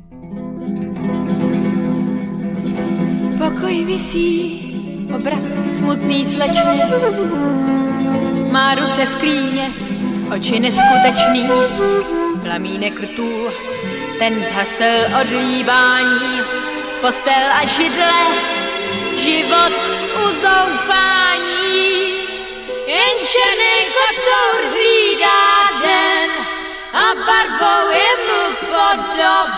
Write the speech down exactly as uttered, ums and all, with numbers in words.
V pokoji visí obraz smutný slečny, má ruce v klíně, oči neskutečný, plamínek rtů, ten zhasl od líbání, postel a židle, život u zoufání, jenže kocour hlídá den a barvou je mu podob.